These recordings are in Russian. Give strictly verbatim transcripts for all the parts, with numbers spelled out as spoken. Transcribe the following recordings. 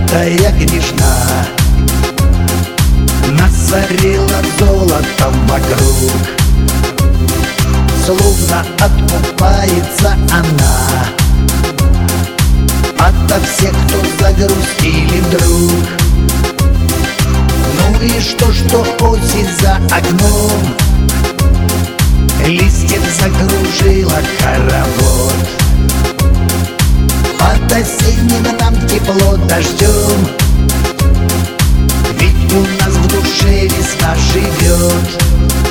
богатая княжна насорила золотом вокруг, словно откупается она ото всех, кто загрустили вдруг. Ну и что, что осень за окном, листьев закружила хоровод. Под осенним нам тепло дождем, ведь у нас в душе весна живет.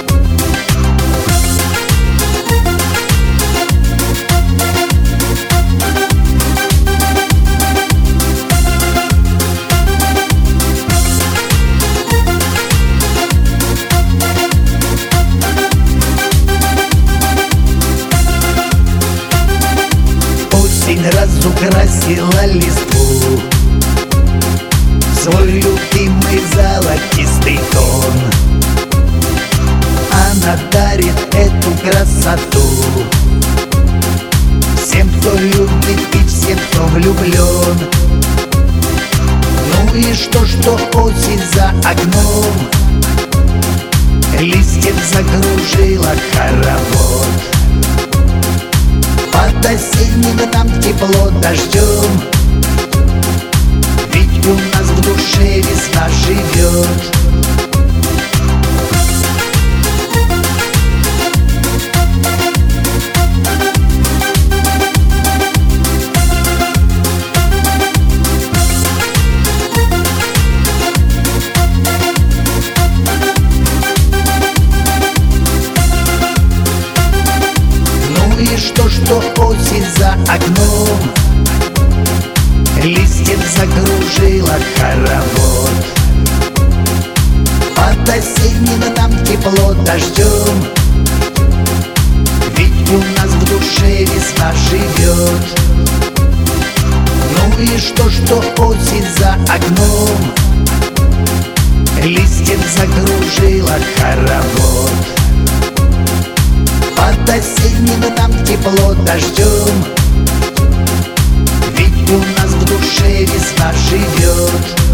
Осень разукрасила листву в свой любимый золотистый тон. Она дарит эту красоту всем, кто любит, и всем, кто влюблен. Ну и что, что осень за окном, листьев закружила хоровод. Под осенним нам тепло дождем, ведь у нас в душе весна живет. И что, что осень за окном, листьев закружила хоровод. Под осенним нам тепло дождем, ведь у нас в душе весна живет. Ну и что, что осень за окном, листьев закружила хоровод. Под осенним нам тепло дождем, ведь у нас в душе весна живет.